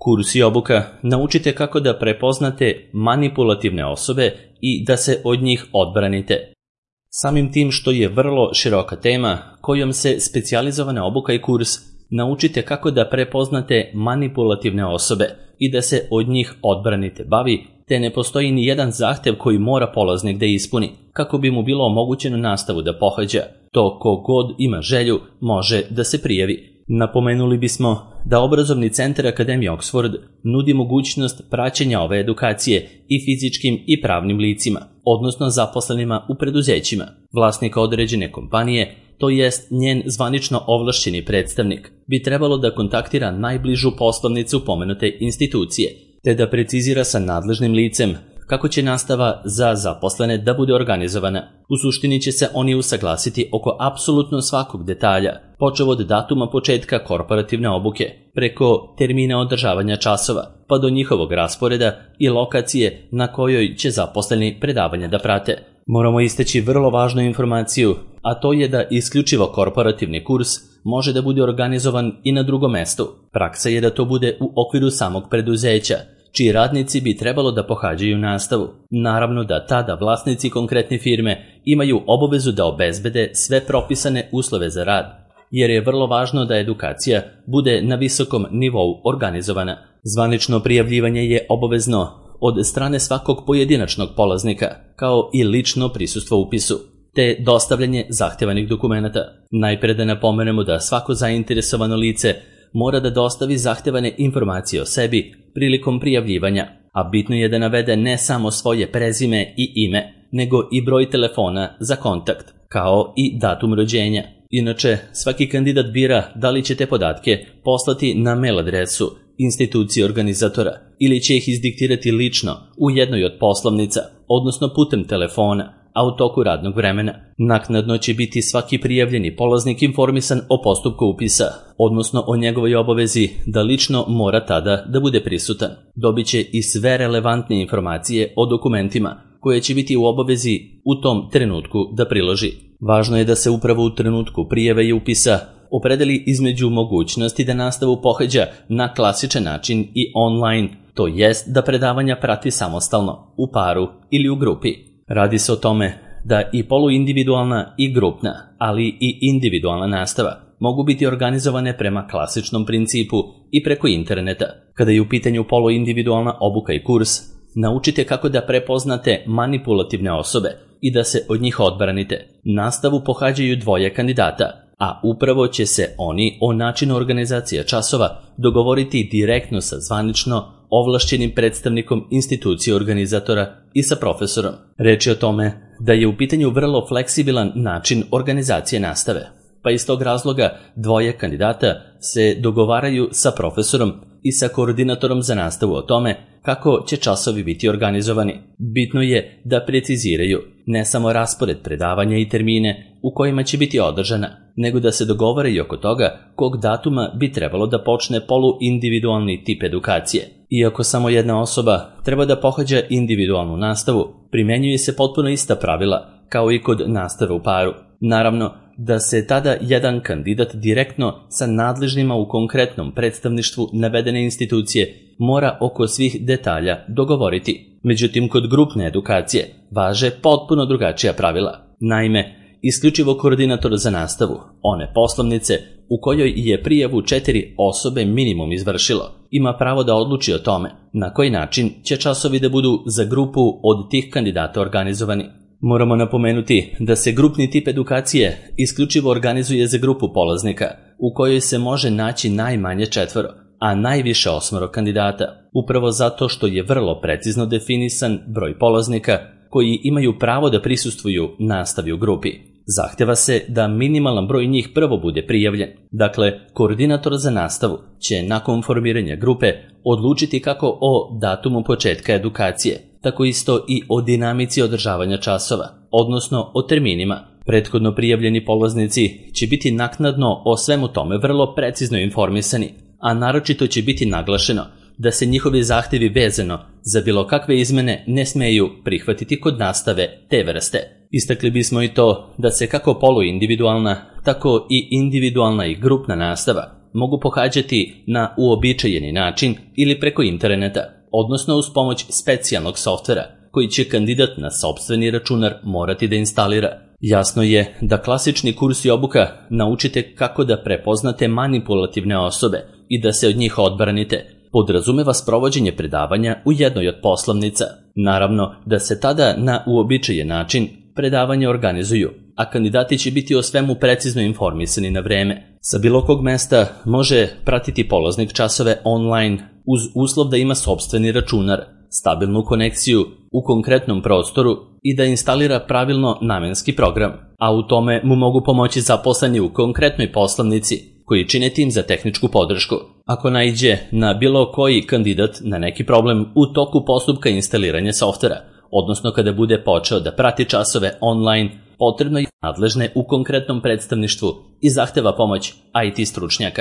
Kurs i obuka naučite kako da prepoznate manipulativne osobe i da se od njih odbranite. Samim tim što je vrlo široka tema kojom se specijalizovana obuka i kurs naučite kako da prepoznate manipulativne osobe i da se od njih odbranite bavi, te ne postoji ni jedan zahtev koji mora polaznik da ispuni kako bi mu bilo omogućeno nastavu da pohađa. To ko god ima želju može da se prijavi. Napomenuli bismo da obrazovni centar Akademije Oxford nudi mogućnost praćenja ove edukacije i fizičkim i pravnim licima, odnosno zaposlenima u preduzećima, vlasnika određene kompanije, to jest njen zvanično ovlašćeni predstavnik, bi trebalo da kontaktira najbližu poslovnicu pomenute institucije, te da precizira sa nadležnim licem kako će nastava za zaposlene da bude organizovana. U suštini će se oni usaglasiti oko apsolutno svakog detalja, počev od datuma početka korporativne obuke, preko termina održavanja časova, pa do njihovog rasporeda i lokacije na kojoj će zaposleni predavanja da prate. Moramo istaći vrlo važnu informaciju, a to je da isključivo korporativni kurs može da bude organizovan i na drugom mestu. Praksa je da to bude u okviru samog preduzeća, čiji radnici bi trebalo da pohađaju nastavu. Naravno da tada vlasnici konkretne firme imaju obavezu da obezbede sve propisane uslove za rad, jer je vrlo važno da edukacija bude na visokom nivou organizovana. Zvanično prijavljivanje je obavezno od strane svakog pojedinačnog polaznika, kao i lično prisustvo upisu, te dostavljanje zahtevanih dokumenata. Najpre da napomenemo da svako zainteresovano lice mora da dostavi zahtevane informacije o sebi prilikom prijavljivanja, a bitno je da navede ne samo svoje prezime i ime, nego i broj telefona za kontakt, kao i datum rođenja. Inače, svaki kandidat bira da li će te podatke poslati na mail adresu institucije organizatora ili će ih izdiktirati lično u jednoj od poslovnica, odnosno putem telefona, a u toku radnog vremena. Naknadno će biti svaki prijavljeni polaznik informisan o postupku upisa, odnosno o njegovoj obavezi da lično mora tada da bude prisutan. Dobit će i sve relevantne informacije o dokumentima koje će biti u obavezi u tom trenutku da priloži. Važno je da se upravo u trenutku prijave i upisa opredeli između mogućnosti da nastavu pohađa na klasičan način i online, to jest da predavanja prati samostalno, u paru ili u grupi. Radi se o tome da i poluindividualna i grupna, ali i individualna nastava mogu biti organizovane prema klasičnom principu i preko interneta. Kada je u pitanju poluindividualna obuka i kurs, naučite kako da prepoznate manipulativne osobe i da se od njih odbranite. Nastavu pohađaju dvoje kandidata, a upravo će se oni o načinu organizacije časova dogovoriti direktno sa zvanično ovlašćenim predstavnikom institucije organizatora i sa profesorom. Reč je o tome da je u pitanju vrlo fleksibilan način organizacije nastave, pa iz tog razloga dvoje kandidata se dogovaraju sa profesorom i sa koordinatorom za nastavu o tome kako će časovi biti organizovani. Bitno je da preciziraju ne samo raspored predavanja i termine u kojima će biti održana, nego da se dogovaraju oko toga kog datuma bi trebalo da počne poluindividualni tip edukacije. Iako samo jedna osoba treba da pohađa individualnu nastavu, primenjuje se potpuno ista pravila kao i kod nastave u paru. Naravno da se tada jedan kandidat direktno sa nadležnima u konkretnom predstavništvu navedene institucije mora oko svih detalja dogovoriti. Međutim, kod grupne edukacije važe potpuno drugačija pravila. Naime, isključivo koordinator za nastavu, one poslovnice u kojoj je prijavu 4 osobe minimum izvršilo, ima pravo da odluči o tome na koji način će časovi da budu za grupu od tih kandidata organizovani. Moramo napomenuti da se grupni tip edukacije isključivo organizuje za grupu polaznika u kojoj se može naći najmanje 4, a najviše 8 kandidata, upravo zato što je vrlo precizno definisan broj polaznika koji imaju pravo da prisustvuju nastavi u grupi. Zahteva se da minimalan broj njih prvo bude prijavljen. Dakle, koordinator za nastavu će nakon formiranja grupe odlučiti kako o datumu početka edukacije, tako isto i o dinamici održavanja časova, odnosno o terminima. Prethodno prijavljeni polaznici će biti naknadno o svemu tome vrlo precizno informisani, a naročito će biti naglašeno da se njihovi zahtevi vezano za bilo kakve izmene ne smeju prihvatiti kod nastave te vrste. Istakli bismo i to da se kako poluindividualna, tako i individualna i grupna nastava mogu pohađati na uobičajeni način ili preko interneta, odnosno uz pomoć specijalnog softvera koji će kandidat na sopstveni računar morati da instalira. Jasno je da klasični kurs i obuka naučite kako da prepoznate manipulativne osobe i da se od njih odbranite podrazumeva sprovođenje predavanja u jednoj od poslovnica. Naravno da se tada na uobičajen način predavanja organizuju, a kandidati će biti o svemu precizno informisani na vreme. Sa bilo kog mesta može pratiti polaznik časove online uz uslov da ima sopstveni računar, stabilnu konekciju u konkretnom prostoru i da instalira pravilno namenski program, a u tome mu mogu pomoći zaposleni u konkretnoj poslovnici koji čine tim za tehničku podršku. Ako naiđe na bilo koji kandidat na neki problem u toku postupka instaliranja softvera, odnosno kada bude počeo da prati časove online, potrebno je nadležne u konkretnom predstavništvu i zahteva pomoć IT stručnjaka.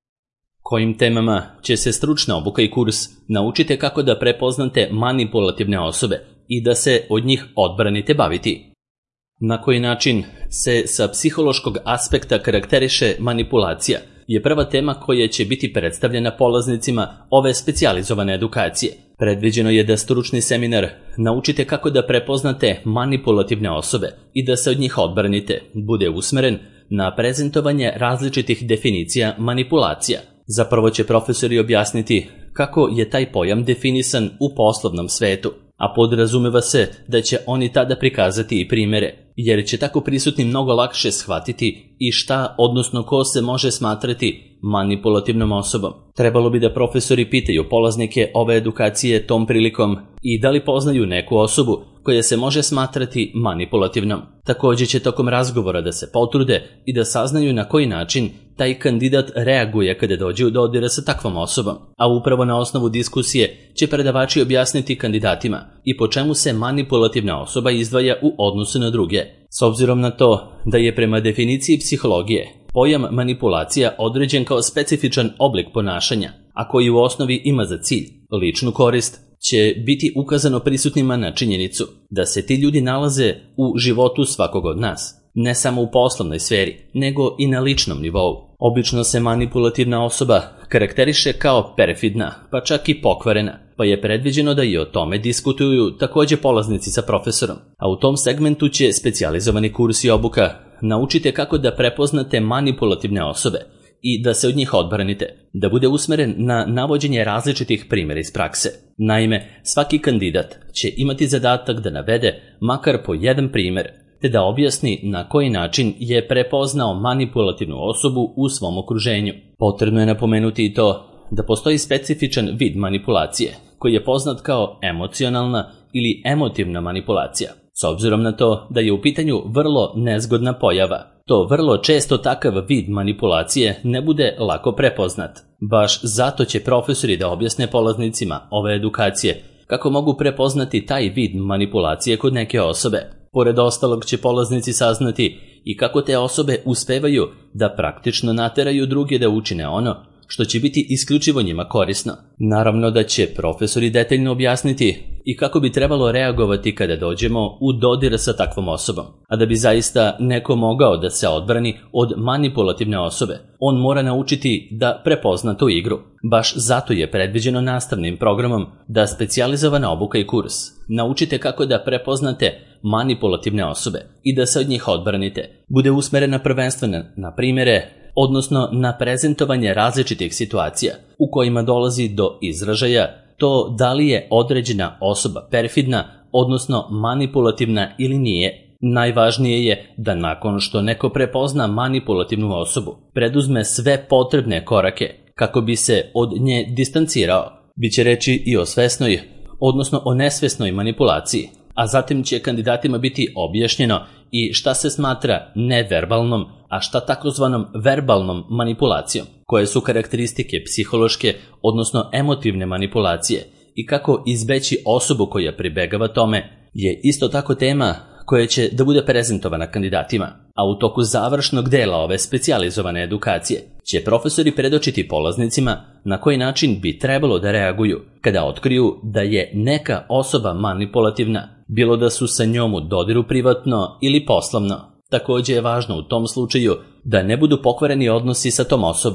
Kojim temama će se stručna obuka i kurs naučite kako da prepoznate manipulativne osobe i da se od njih odbranite baviti? Na koji način se sa psihološkog aspekta karakteriše manipulacija je prva tema koja će biti predstavljena polaznicima ove specijalizovane edukacije. Predviđeno je da stručni seminar naučite kako da prepoznate manipulativne osobe i da se od njih odbranite bude usmeren na prezentovanje različitih definicija manipulacija. Zapravo će profesori objasniti kako je taj pojam definisan u poslovnom svetu, a podrazumeva se da će oni tada prikazati i primere, jer će tako prisutni mnogo lakše shvatiti i šta, odnosno ko se može smatrati manipulativnom osobom. Trebalo bi da profesori pitaju polaznike ove edukacije tom prilikom i da li poznaju neku osobu koja se može smatrati manipulativnom. Također će tokom razgovora da se potrude i da saznaju na koji način taj kandidat reaguje kada dođe u dodir sa takvom osobom, a upravo na osnovu diskusije će predavači objasniti kandidatima i po čemu se manipulativna osoba izdvaja u odnosu na druge. S obzirom na to da je prema definiciji psihologije pojam manipulacija određen kao specifičan oblik ponašanja, a koji u osnovi ima za cilj ličnu korist, će biti ukazano prisutnima na činjenicu da se ti ljudi nalaze u životu svakog od nas, ne samo u poslovnoj sferi, nego i na ličnom nivou. Obično se manipulativna osoba karakteriše kao perfidna, pa čak i pokvarena, pa je predviđeno da i o tome diskutuju također polaznici sa profesorom, a u tom segmentu će specijalizovani kurs i obuka naučite kako da prepoznate manipulativne osobe i da se od njih odbranite, da bude usmeren na navođenje različitih primjera iz prakse. Naime, svaki kandidat će imati zadatak da navede makar po jedan primjer, te da objasni na koji način je prepoznao manipulativnu osobu u svom okruženju. Potrebno je napomenuti i to da postoji specifičan vid manipulacije, koji je poznat kao emocionalna ili emotivna manipulacija. S obzirom na to da je u pitanju vrlo nezgodna pojava, to vrlo često takav vid manipulacije ne bude lako prepoznat. Baš zato će profesori da objasne polaznicima ove edukacije kako mogu prepoznati taj vid manipulacije kod neke osobe. Pored ostalog će polaznici saznati i kako te osobe uspevaju da praktično nateraju druge da učine ono što će biti isključivo njima korisno. Naravno da će profesori detaljno objasniti i kako bi trebalo reagovati kada dođemo u dodir sa takvom osobom. A da bi zaista neko mogao da se odbrani od manipulativne osobe, on mora naučiti da prepozna tu igru. Baš zato je predviđeno nastavnim programom da specijalizovana obuka i kurs naučite kako da prepoznate manipulativne osobe i da se od njih odbranite. Bude usmerena prvenstveno na primjere, odnosno na prezentovanje različitih situacija u kojima dolazi do izražaja to da li je određena osoba perfidna, odnosno manipulativna ili nije. Najvažnije je da nakon što neko prepozna manipulativnu osobu, preduzme sve potrebne korake kako bi se od nje distancirao. Biće reći i o svesnoj, odnosno o nesvesnoj manipulaciji, a zatim će kandidatima biti objašnjeno i šta se smatra neverbalnom, a šta takozvanom verbalnom manipulacijom, koje su karakteristike psihološke, odnosno emotivne manipulacije i kako izbeći osobu koja pribegava tome, je isto tako tema koja će da bude prezentovana kandidatima, a u toku završnog dela ove specijalizovane edukacije će profesori predočiti polaznicima na koji način bi trebalo da reaguju kada otkriju da je neka osoba manipulativna, bilo da su sa njom u dodiru privatno ili poslovno. Također je važno u tom slučaju da ne budu pokvareni odnosi sa tom osobom,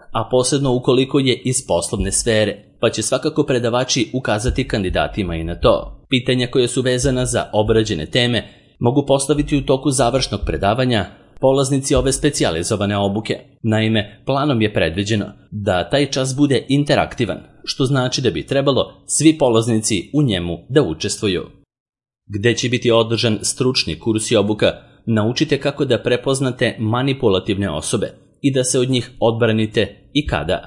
a posebno ukoliko je iz poslovne sfere, pa će svakako predavači ukazati kandidatima i na to. Pitanja koja su vezana za obrađene teme mogu postaviti u toku završnog predavanja polaznici ove specijalizovane obuke. Naime, planom je predviđeno da taj čas bude interaktivan, što znači da bi trebalo svi polaznici u njemu da učestvuju. Gde će biti održan stručni kurs i obuka, naučite kako da prepoznate manipulativne osobe i da se od njih odbranite i kada.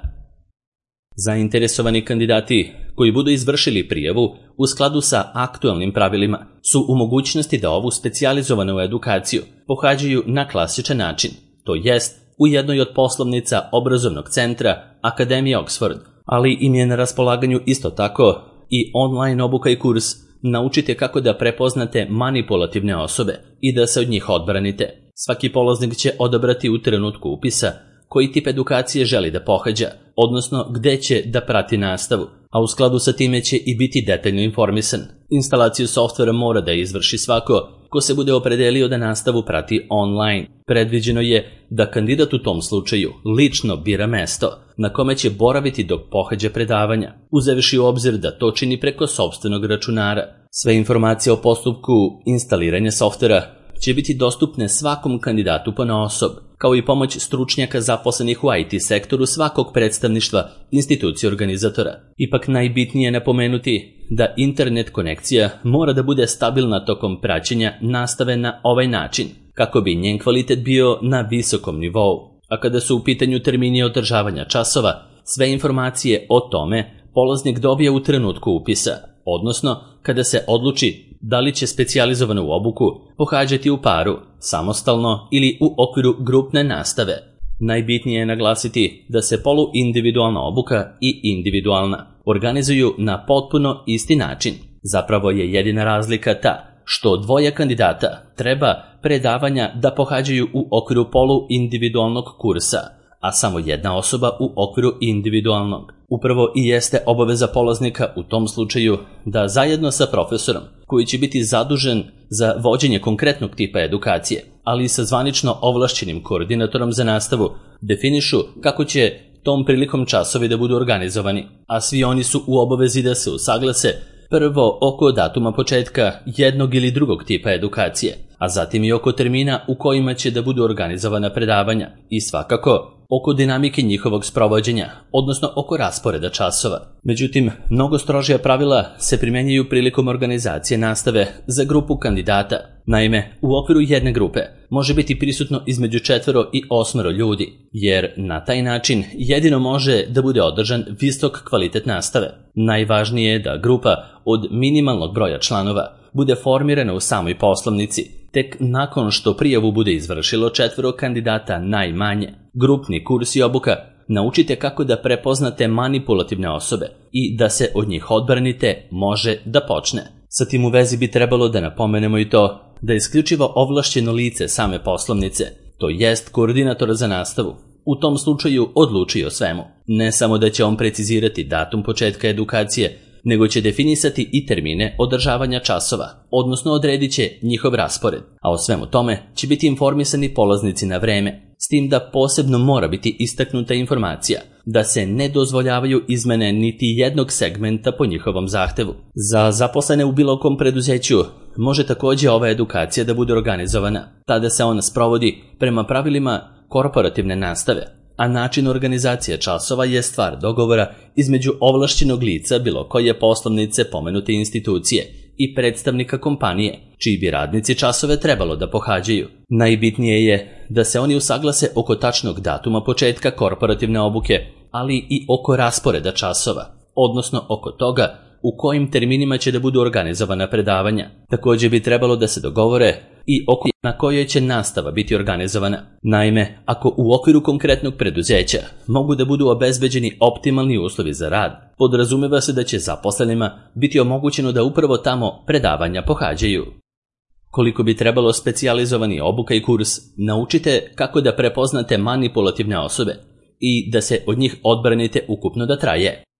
Zainteresovani kandidati koji budu izvršili prijavu u skladu sa aktualnim pravilima su u mogućnosti da ovu specijalizovanu edukaciju pohađaju na klasičan način, to jest u jednoj od poslovnica obrazovnog centra Akademije Oxford, ali im je na raspolaganju isto tako i online obuka i kurs Naučite kako da prepoznate manipulativne osobe i da se od njih odbranite. Svaki polaznik će odabrati u trenutku upisa koji tip edukacije želi da pohađa, odnosno gde će da prati nastavu, a u skladu sa time će i biti detaljno informisan. Instalaciju softvera mora da izvrši svako ko se bude opredelio da nastavu prati online. Predviđeno je da kandidat u tom slučaju lično bira mesto na kome će boraviti dok pohađa predavanja, uzevši u obzir da to čini preko sopstvenog računara. Sve informacije o postupku instaliranja softvera će biti dostupne svakom kandidatu ponaosob, kao i pomoć stručnjaka zaposlenih u IT sektoru svakog predstavništva institucije organizatora. Ipak najbitnije je napomenuti da internet konekcija mora da bude stabilna tokom praćenja nastave na ovaj način, kako bi njen kvalitet bio na visokom nivou. A kada su u pitanju termini održavanja časova, sve informacije o tome polaznik dobije u trenutku upisa, odnosno kada se odluči da li će specijalizovanu obuku pohađati u paru, samostalno ili u okviru grupne nastave. Najbitnije je naglasiti da se poluindividualna obuka i individualna organizuju na potpuno isti način. Zapravo je jedina razlika ta što dvoje kandidata treba predavanja da pohađaju u okviru poluindividualnog kursa, a samo jedna osoba u okviru individualnog. Upravo i jeste obaveza polaznika u tom slučaju da zajedno sa profesorom, koji će biti zadužen za vođenje konkretnog tipa edukacije, ali i sa zvanično ovlašćenim koordinatorom za nastavu, definišu kako će tom prilikom časovi da budu organizovani, a svi oni su u obavezi da se usaglase prvo oko datuma početka jednog ili drugog tipa edukacije, a zatim i oko termina u kojima će da budu organizovana predavanja i svakako oko dinamike njihovog sprovođenja, odnosno oko rasporeda časova. Međutim, mnogo strožija pravila se primjenjuju prilikom organizacije nastave za grupu kandidata. Naime, u okviru jedne grupe može biti prisutno između 4 i 8 ljudi, jer na taj način jedino može da bude održan visok kvalitet nastave. Najvažnije je da grupa od minimalnog broja članova bude formirana u samoj poslovnici, tek nakon što prijavu bude izvršilo 4 kandidata najmanje. Grupni kurs i obuka naučite kako da prepoznate manipulativne osobe i da se od njih odbranite može da počne. Sa tim u vezi bi trebalo da napomenemo i to da isključivo ovlašćeno lice same poslovnice, to jest koordinator za nastavu, u tom slučaju odluči o svemu. Ne samo da će on precizirati datum početka edukacije, nego će definisati i termine održavanja časova, odnosno odredit će njihov raspored, a o svemu tome će biti informisani polaznici na vreme, s tim da posebno mora biti istaknuta informacija da se ne dozvoljavaju izmene niti jednog segmenta po njihovom zahtevu. Za zaposlene u bilo kom preduzeću može također ova edukacija da bude organizovana, tada se ona sprovodi prema pravilima korporativne nastave, a način organizacije časova je stvar dogovora između ovlašćenog lica bilo koje poslovnice pomenute institucije i predstavnika kompanije, čiji bi radnici časove trebalo da pohađaju. Najbitnije je da se oni usaglase oko tačnog datuma početka korporativne obuke, ali i oko rasporeda časova, odnosno oko toga u kojim terminima će da budu organizovana predavanja. Također bi trebalo da se dogovore i oko na kojoj će nastava biti organizovana. Naime, ako u okviru konkretnog preduzeća mogu da budu obezbeđeni optimalni uslovi za rad, podrazumeva se da će zaposlenima biti omogućeno da upravo tamo predavanja pohađaju. Koliko bi trebalo specijalizovani obuka i kurs, naučite kako da prepoznate manipulativne osobe i da se od njih odbranite ukupno da traje.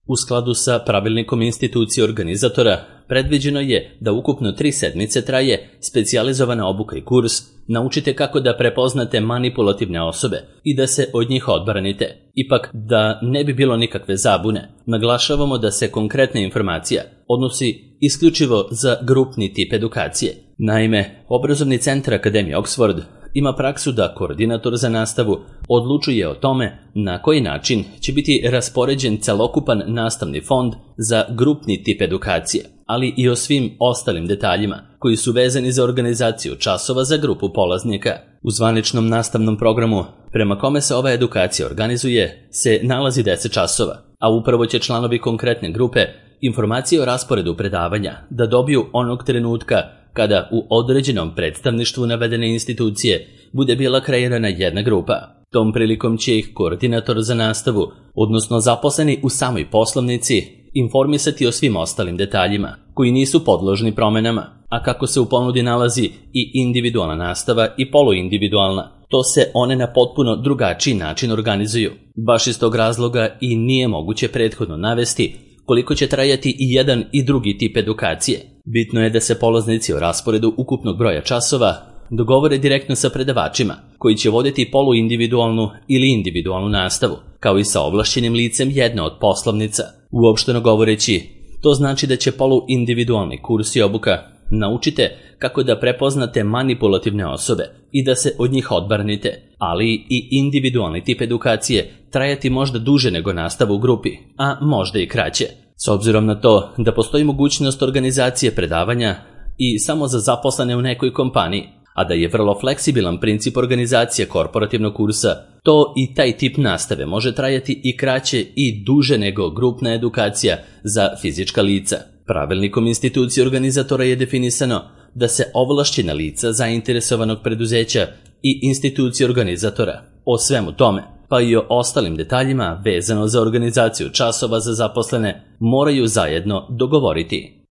U skladu sa pravilnikom institucije organizatora, predviđeno je da ukupno 3 sedmice traje specijalizovana obuka i kurs Naučite kako da prepoznate manipulativne osobe i da se od njih odbranite. Ipak, da ne bi bilo nikakve zabune, naglašavamo da se konkretna informacija odnosi isključivo za grupni tip edukacije. Naime, Obrazovni centar Akademije Oxford ima praksu da koordinator za nastavu odlučuje o tome na koji način će biti raspoređen celokupan nastavni fond za grupni tip edukacije, ali i o svim ostalim detaljima koji su vezani za organizaciju časova za grupu polaznika. U zvaničnom nastavnom programu prema kome se ova edukacija organizuje se nalazi 10 časova, a upravo će članovi konkretne grupe informacije o rasporedu predavanja da dobiju onog trenutka kada u određenom predstavništvu navedene institucije bude bila kreirana jedna grupa. Tom prilikom će ih koordinator za nastavu, odnosno zaposleni u samoj poslovnici, informisati o svim ostalim detaljima koji nisu podložni promenama, a kako se u ponudi nalazi i individualna nastava i poluindividualna, to se one na potpuno drugačiji način organizuju. Baš iz tog razloga i nije moguće prethodno navesti koliko će trajati i jedan i drugi tip edukacije. Bitno je da se polaznici o rasporedu ukupnog broja časova dogovore direktno sa predavačima, koji će voditi poluindividualnu ili individualnu nastavu, kao i sa ovlašćenim licem jedne od poslovnica. Uopšteno govoreći, to znači da će poluindividualni kurs i obuka Naučite kako da prepoznate manipulativne osobe i da se od njih odbranite, ali i individualni tip edukacije trajati možda duže nego nastava u grupi, a možda i kraće. S obzirom na to da postoji mogućnost organizacije predavanja i samo za zaposlene u nekoj kompaniji, a da je vrlo fleksibilan princip organizacije korporativnog kursa, to i taj tip nastave može trajati i kraće i duže nego grupna edukacija za fizička lica. Pravilnikom institucije organizatora je definisano da se ovlašćena lica zainteresovanog preduzeća i institucije organizatora o svemu tome, pa i o ostalim detaljima vezano za organizaciju časova za zaposlene, moraju zajedno dogovoriti.